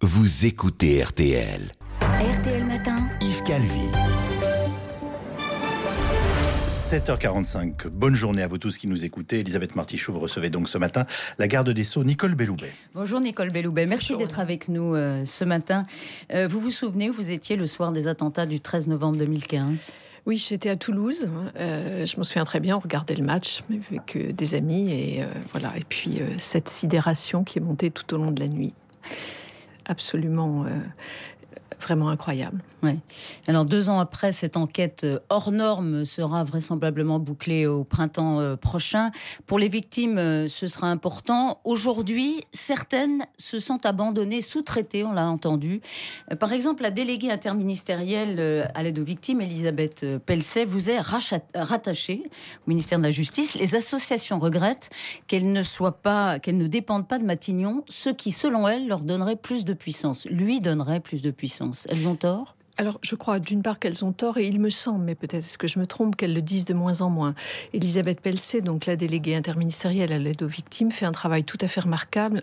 vous écoutez RTL. RTL Matin, Yves Calvi. 7h45, bonne journée à vous tous qui nous écoutez. Elisabeth Martichoux, vous recevez donc ce matin la garde des Sceaux, Nicole Belloubet. Bonjour Nicole Belloubet, merci d'être avec nous ce matin. Vous vous souvenez où vous étiez le soir des attentats du 13 novembre 2015 ? Oui, j'étais à Toulouse. Je me souviens très bien, on regardait le match avec des amis et voilà. Et puis cette sidération qui est montée tout au long de la nuit, absolument, vraiment incroyable. Ouais. Alors 2 ans après, cette enquête hors norme sera vraisemblablement bouclée au printemps prochain. Pour les victimes, ce sera important. Aujourd'hui, certaines se sentent abandonnées, sous-traitées, on l'a entendu. Par exemple, la déléguée interministérielle à l'aide aux victimes, Elisabeth Pelcet, vous est rattachée au ministère de la Justice. Les associations regrettent qu'elles ne dépendent pas de Matignon, ce qui, selon elles, leur donnerait plus de puissance. Lui donnerait plus de puissance. Elles ont tort ? Alors, je crois d'une part qu'elles ont tort, et il me semble, mais peut-être est-ce que je me trompe, qu'elles le disent de moins en moins. Elisabeth Pelcet, donc la déléguée interministérielle à l'aide aux victimes, fait un travail tout à fait remarquable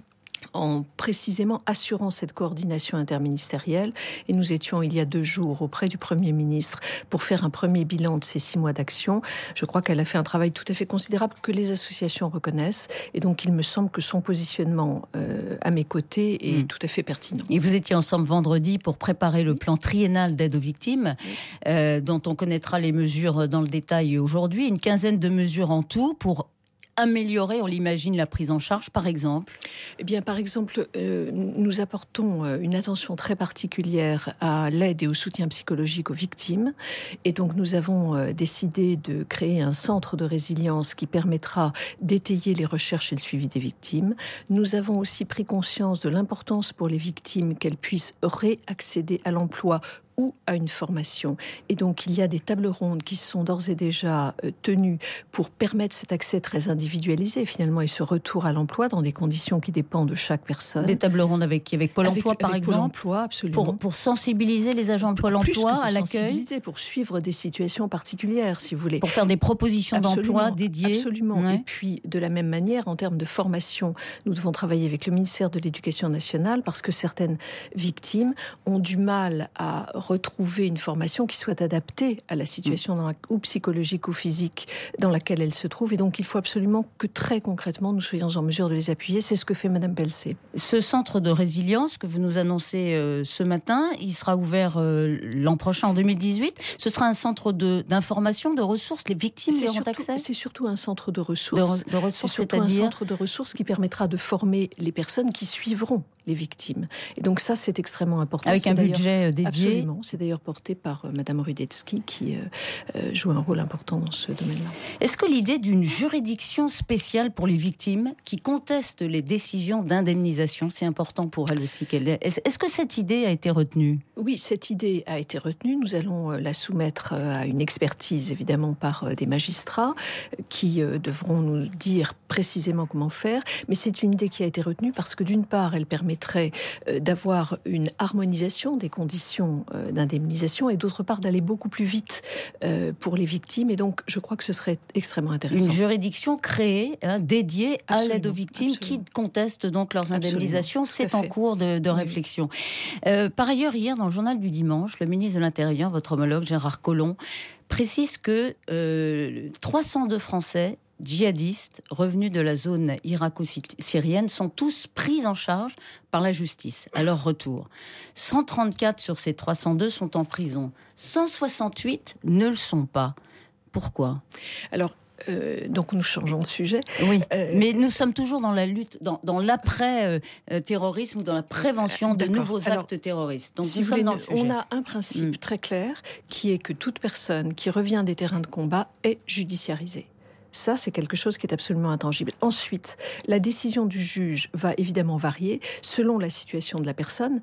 en précisément assurant cette coordination interministérielle. Et nous étions il y a 2 jours auprès du Premier ministre pour faire un premier bilan de ces 6 mois d'action. Je crois qu'elle a fait un travail tout à fait considérable que les associations reconnaissent. Et donc il me semble que son positionnement à mes côtés est tout à fait pertinent. Et vous étiez ensemble vendredi pour préparer le plan triennal d'aide aux victimes, dont on connaîtra les mesures dans le détail aujourd'hui. Une quinzaine de mesures en tout pour améliorer, on l'imagine, la prise en charge, par exemple ? Eh bien, par exemple, nous apportons une attention très particulière à l'aide et au soutien psychologique aux victimes. Et donc, nous avons décidé de créer un centre de résilience qui permettra d'étayer les recherches et le suivi des victimes. Nous avons aussi pris conscience de l'importance pour les victimes qu'elles puissent réaccéder à l'emploi ou à une formation. Et donc, il y a des tables rondes qui sont d'ores et déjà tenues pour permettre cet accès très individualisé, finalement, et ce retour à l'emploi dans des conditions qui dépendent de chaque personne. Des tables rondes avec Pôle emploi, par exemple ? Pôle emploi, absolument. Pour sensibiliser les agents de Pôle emploi à l'accueil ? Pour suivre des situations particulières, si vous voulez. Pour faire des propositions d'emploi dédiées ? Absolument. Ouais. Et puis, de la même manière, en termes de formation, nous devons travailler avec le ministère de l'Éducation nationale parce que certaines victimes ont du mal à retrouver une formation qui soit adaptée à la situation ou psychologique ou physique dans laquelle elles se trouvent. Et donc, il faut absolument que très concrètement, nous soyons en mesure de les appuyer. C'est ce que fait Madame Pelcet. Ce centre de résilience que vous nous annoncez ce matin, il sera ouvert l'an prochain, en 2018. Ce sera un centre d'information, de ressources. Les victimes y auront accès ? C'est surtout un centre de ressources. De ressources, c'est un centre de ressources qui permettra de former les personnes qui suivront les victimes. Et donc ça, c'est extrêmement important. Avec un budget dédié. Absolument. C'est d'ailleurs porté par Madame Rudetsky qui joue un rôle important dans ce domaine-là. Est-ce que l'idée d'une juridiction spéciale pour les victimes qui contestent les décisions d'indemnisation, c'est important pour elles aussi Est-ce que cette idée a été retenue ? Oui, cette idée a été retenue. Nous allons la soumettre à une expertise, évidemment, par des magistrats qui devront nous dire précisément comment faire. Mais c'est une idée qui a été retenue parce que, d'une part, elle permettrait d'avoir une harmonisation des conditions d'indemnisation et d'autre part d'aller beaucoup plus vite pour les victimes. Et donc, je crois que ce serait extrêmement intéressant. Une juridiction créée, dédiée à l'aide aux victimes qui contestent donc leurs indemnisations. C'est en cours de réflexion. Par ailleurs, hier, dans le journal du dimanche, le ministre de l'Intérieur, votre homologue Gérard Collomb, précise que 302 Français djihadistes revenus de la zone irako-syrienne sont tous pris en charge par la justice à leur retour. 134 sur ces 302 sont en prison. 168 ne le sont pas. Pourquoi ? Alors, donc nous changeons de sujet. Oui, mais nous sommes toujours dans la lutte, dans l'après-terrorisme ou dans la prévention de nouveaux actes terroristes. Donc si on a un principe très clair qui est que toute personne qui revient des terrains de combat est judiciarisée. Ça, c'est quelque chose qui est absolument intangible. Ensuite, la décision du juge va évidemment varier selon la situation de la personne.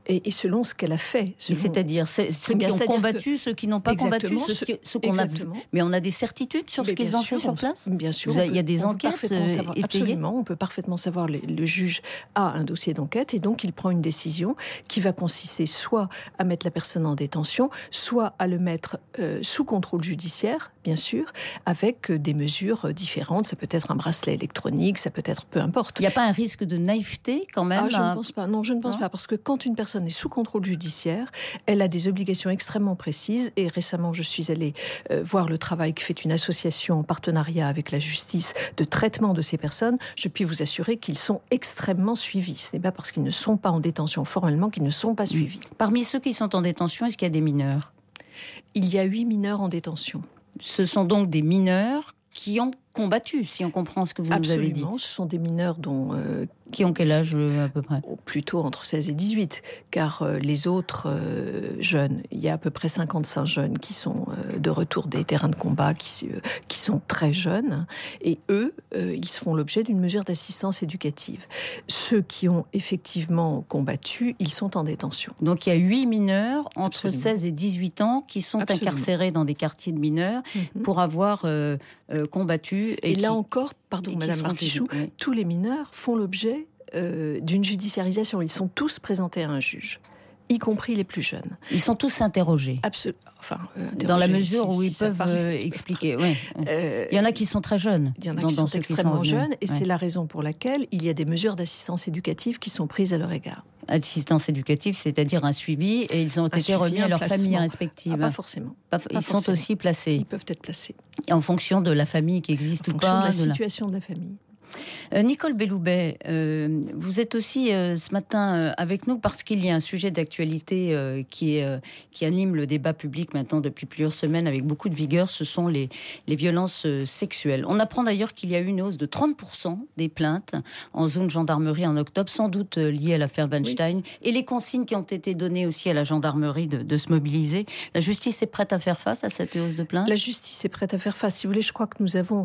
et selon ce qu'elle a fait. C'est-à-dire ceux qui ont combattu, ceux qui n'ont pas combattu, ceux qu'on a vu. Mais on a des certitudes sur ce qu'ils ont fait sur place ? Bien sûr. Il y a des enquêtes étayées ? Absolument, on peut parfaitement savoir. Le juge a un dossier d'enquête et donc il prend une décision qui va consister soit à mettre la personne en détention, soit à le mettre sous contrôle judiciaire, bien sûr, avec des mesures différentes. Ça peut être un bracelet électronique, ça peut être peu importe. Il n'y a pas un risque de naïveté quand même ? Je ne pense pas. Non, je ne pense pas. Parce que quand une personne est sous contrôle judiciaire, elle a des obligations extrêmement précises. Et récemment, je suis allée voir le travail que fait une association en partenariat avec la justice de traitement de ces personnes. Je puis vous assurer qu'ils sont extrêmement suivis. Ce n'est pas parce qu'ils ne sont pas en détention formellement qu'ils ne sont pas suivis. Parmi ceux qui sont en détention, est-ce qu'il y a des mineurs ? Il y a 8 mineurs en détention. Ce sont donc des mineurs qui ont combattu, si on comprend ce que vous nous avez dit. Absolument, ce sont des mineurs dont... qui ont quel âge à peu près ? Plutôt entre 16 et 18, car les autres jeunes, il y a à peu près 55 jeunes qui sont de retour des terrains de combat, qui sont très jeunes, et eux, ils font l'objet d'une mesure d'assistance éducative. Ceux qui ont effectivement combattu, ils sont en détention. Donc il y a 8 mineurs entre Absolument. 16 et 18 ans qui sont incarcérés dans des quartiers de mineurs pour avoir combattu. Et là encore, pardon Madame Martichoux, tous les mineurs font l'objet d'une judiciarisation. Ils sont tous présentés à un juge, y compris les plus jeunes. Ils sont tous interrogés. Absolument. Enfin, dans la mesure où ils peuvent expliquer. Oui. Il y en a qui sont très jeunes. Il y en a qui sont extrêmement jeunes, et c'est la raison pour laquelle il y a des mesures d'assistance éducative qui sont prises à leur égard. Assistance éducative, c'est-à-dire un suivi, et ils ont été remis à leurs familles respectives. Pas forcément. Ils sont aussi placés. Ils peuvent être placés. En fonction de la famille qui existe ou pas. En fonction de la situation de la famille. Nicole Belloubet, vous êtes aussi ce matin avec nous parce qu'il y a un sujet d'actualité qui anime le débat public maintenant depuis plusieurs semaines avec beaucoup de vigueur, ce sont les violences sexuelles. On apprend d'ailleurs qu'il y a eu une hausse de 30% des plaintes en zone gendarmerie en octobre, sans doute liée à l'affaire Weinstein, et les consignes qui ont été données aussi à la gendarmerie de se mobiliser. La justice est prête à faire face à cette hausse de plaintes ? La justice est prête à faire face. Si vous voulez, je crois que nous avons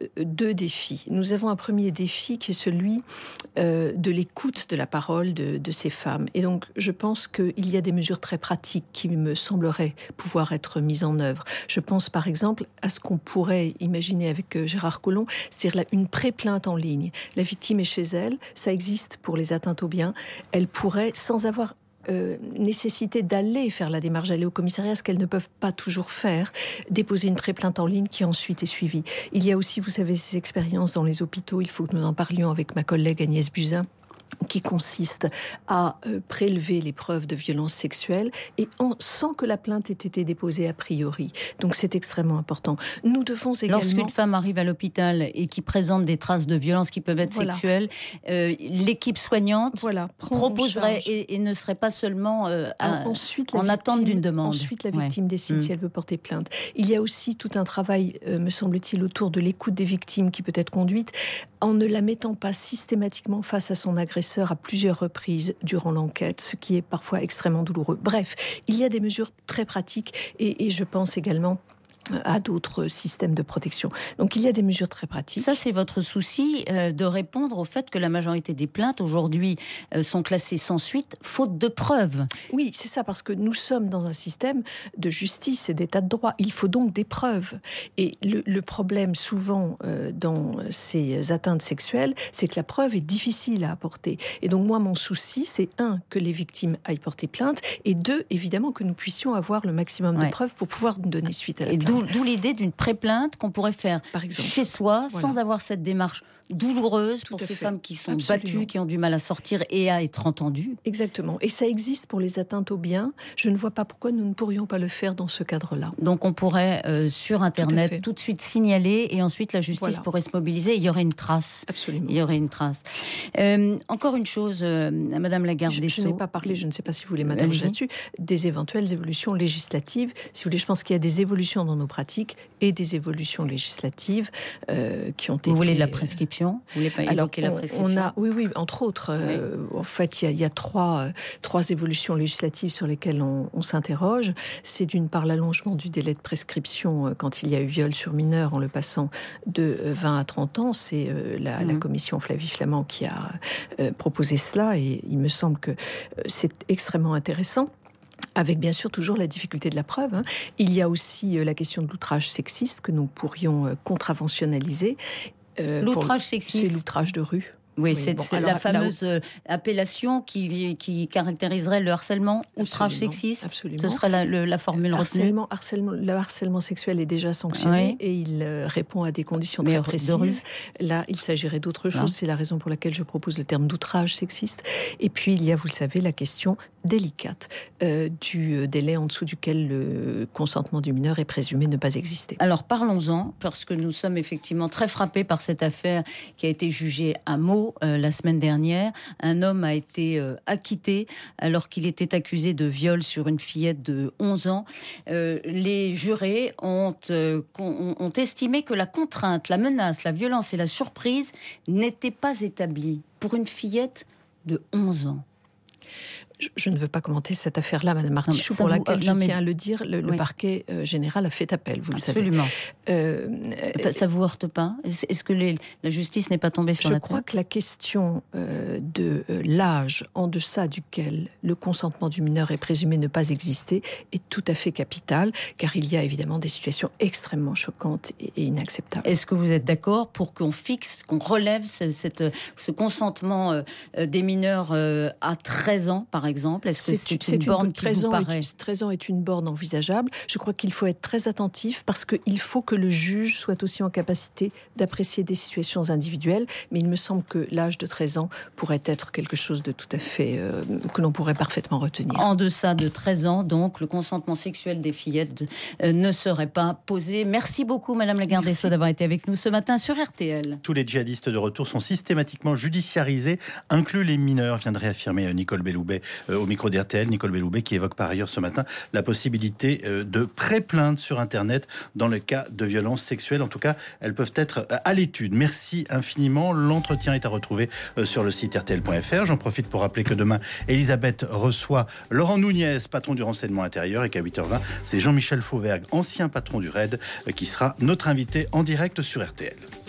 2 défis. Nous avons un premier défi qui est celui de l'écoute de la parole de ces femmes. Et donc, je pense qu'il y a des mesures très pratiques qui me sembleraient pouvoir être mises en œuvre. Je pense par exemple à ce qu'on pourrait imaginer avec Gérard Collomb, c'est-à-dire une pré-plainte en ligne. La victime est chez elle, ça existe pour les atteintes aux biens. Elle pourrait, sans avoir nécessité d'aller faire la démarche, d'aller au commissariat, ce qu'elles ne peuvent pas toujours faire, déposer une pré-plainte en ligne qui ensuite est suivie. Il y a aussi, vous savez, ces expériences dans les hôpitaux, il faut que nous en parlions avec ma collègue Agnès Buzyn, qui consiste à prélever les preuves de violences sexuelles et sans que la plainte ait été déposée a priori. Donc c'est extrêmement important. Nous devons également... Lorsqu'une femme arrive à l'hôpital et qui présente des traces de violences qui peuvent être sexuelles, l'équipe soignante proposerait et ne serait pas seulement en attente d'une demande. Ensuite, la victime décide si elle veut porter plainte. Il y a aussi tout un travail, me semble-t-il, autour de l'écoute des victimes qui peut être conduite en ne la mettant pas systématiquement face à son agresseur à plusieurs reprises durant l'enquête, ce qui est parfois extrêmement douloureux. Bref, il y a des mesures très pratiques et je pense également à d'autres systèmes de protection. Donc il y a des mesures très pratiques. Ça, c'est votre souci de répondre au fait que la majorité des plaintes aujourd'hui sont classées sans suite, faute de preuves. Oui, c'est ça, parce que nous sommes dans un système de justice et d'état de droit. Il faut donc des preuves. Et le problème souvent dans ces atteintes sexuelles, c'est que la preuve est difficile à apporter. Et donc moi, mon souci, c'est 1, que les victimes aillent porter plainte, et 2, évidemment, que nous puissions avoir le maximum de preuves pour pouvoir donner suite à la plainte. D'où l'idée d'une pré-plainte qu'on pourrait faire par exemple, chez soi, sans avoir cette démarche douloureuse pour ces femmes qui sont battues, qui ont du mal à sortir et à être entendues. Exactement. Et ça existe pour les atteintes aux biens. Je ne vois pas pourquoi nous ne pourrions pas le faire dans ce cadre-là. Donc on pourrait sur Internet tout de suite signaler et ensuite la justice pourrait se mobiliser et il y aurait une trace. Absolument. Il y aurait une trace. Encore une chose, Madame la garde des Sceaux. Je n'ai pas parlé, je ne sais pas si vous voulez m'interroger là-dessus, des éventuelles évolutions législatives. Si vous voulez, je pense qu'il y a des évolutions dans nos pratique et des évolutions législatives qui ont été... Vous voulez de la prescription ? Vous voulez pas évoquer la prescription ? Oui, entre autres. En fait, il y a trois évolutions législatives sur lesquelles on s'interroge. C'est d'une part l'allongement du délai de prescription quand il y a eu viol sur mineur en le passant de 20 à 30 ans. C'est la commission Flavie Flament qui a proposé cela et il me semble que c'est extrêmement intéressant. Avec bien sûr toujours la difficulté de la preuve. Il y a aussi la question de l'outrage sexiste que nous pourrions contraventionnaliser. L'outrage sexiste, c'est l'outrage de rue. Oui, c'est la fameuse appellation qui caractériserait le harcèlement, outrage sexiste. Absolument. Ce serait la formule retenue. Le harcèlement sexuel est déjà sanctionné et il répond à des conditions très précises. Là, il s'agirait d'autre chose. C'est la raison pour laquelle je propose le terme d'outrage sexiste. Et puis, il y a, vous le savez, la question délicate du délai en dessous duquel le consentement du mineur est présumé ne pas exister. Alors, parlons-en, parce que nous sommes effectivement très frappés par cette affaire qui a été jugée à Meaux la semaine dernière. Un homme a été acquitté alors qu'il était accusé de viol sur une fillette de 11 ans. Les jurés ont estimé que la contrainte, la menace, la violence et la surprise n'étaient pas établies pour une fillette de 11 ans. Je ne veux pas commenter cette affaire-là, Madame Martichoux, pour laquelle je tiens à le dire, le parquet général a fait appel, vous le savez. Absolument. Ça vous heurte pas ? Est-ce que la justice n'est pas tombée sur la tête ? Je crois que la question de l'âge en deçà duquel le consentement du mineur est présumé ne pas exister est tout à fait capitale, car il y a évidemment des situations extrêmement choquantes et inacceptables. Est-ce que vous êtes d'accord pour qu'on fixe, qu'on relève ce consentement des mineurs à 13 ans, par exemple ? Est-ce que c'est une borne qui vous paraît... 13 ans est une borne envisageable. Je crois qu'il faut être très attentif parce qu'il faut que le juge soit aussi en capacité d'apprécier des situations individuelles. Mais il me semble que l'âge de 13 ans pourrait être quelque chose de tout à fait... que l'on pourrait parfaitement retenir. En deçà de 13 ans, donc, le consentement sexuel des fillettes ne serait pas posé. Merci beaucoup, Madame la garde des Sceaux, d'avoir été avec nous ce matin sur RTL. Tous les djihadistes de retour sont systématiquement judiciarisés, inclus les mineurs, vient de réaffirmer Nicole Belloubet au micro d'RTL. Nicole Belloubet qui évoque par ailleurs ce matin la possibilité de pré-plainte sur Internet dans le cas de violences sexuelles. En tout cas, elles peuvent être à l'étude. Merci infiniment. L'entretien est à retrouver sur le site rtl.fr. J'en profite pour rappeler que demain, Elisabeth reçoit Laurent Nunez, patron du renseignement intérieur, et qu'à 8h20, c'est Jean-Michel Fauvergue, ancien patron du RAID, qui sera notre invité en direct sur RTL.